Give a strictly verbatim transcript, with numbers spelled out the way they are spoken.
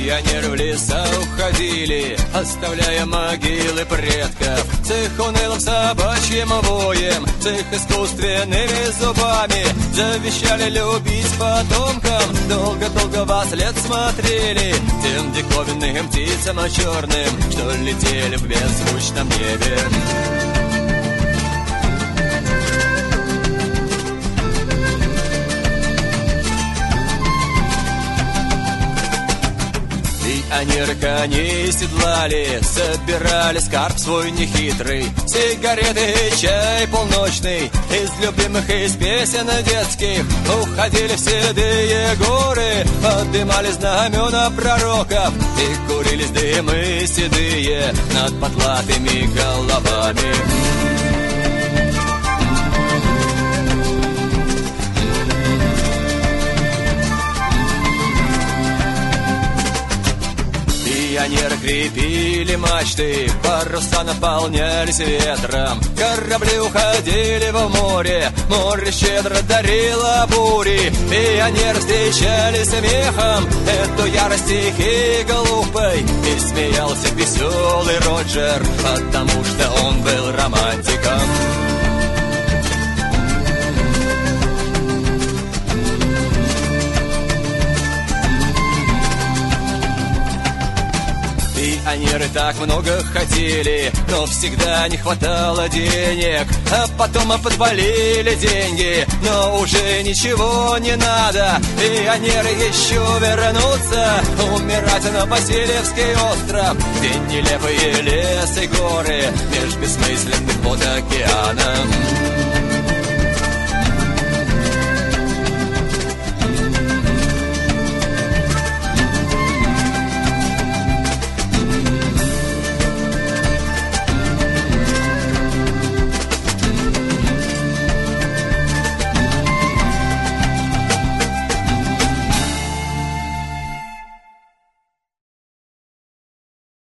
Пионеры в леса уходили, оставляя могилы предков. С их унылым собачьим воем, с их искусственными зубами завещали любить потомкам. Долго-долго во след смотрели тем диковинным птицам черным, что летели в беззвучном небе. Пионеры коней седлали, собирали скарб свой нехитрый, сигареты и чай полночный, из любимых, из песен детских уходили в седые горы, подымали знамена пророков и курились дымы седые над потлатыми головами. Пионеры крепили мачты, паруса наполнялись ветром, корабли уходили в море, море щедро дарило бури. Пионеры встречали смехом эту ярость тихий глупой, и смеялся веселый Роджер, потому что он был романтиком. Пионеры так много хотели, но всегда не хватало денег. А потом подвалили деньги, но уже ничего не надо. Пионеры еще вернутся умирать на Васильевский остров, где нелепые лес и горы меж бессмысленных вод океана.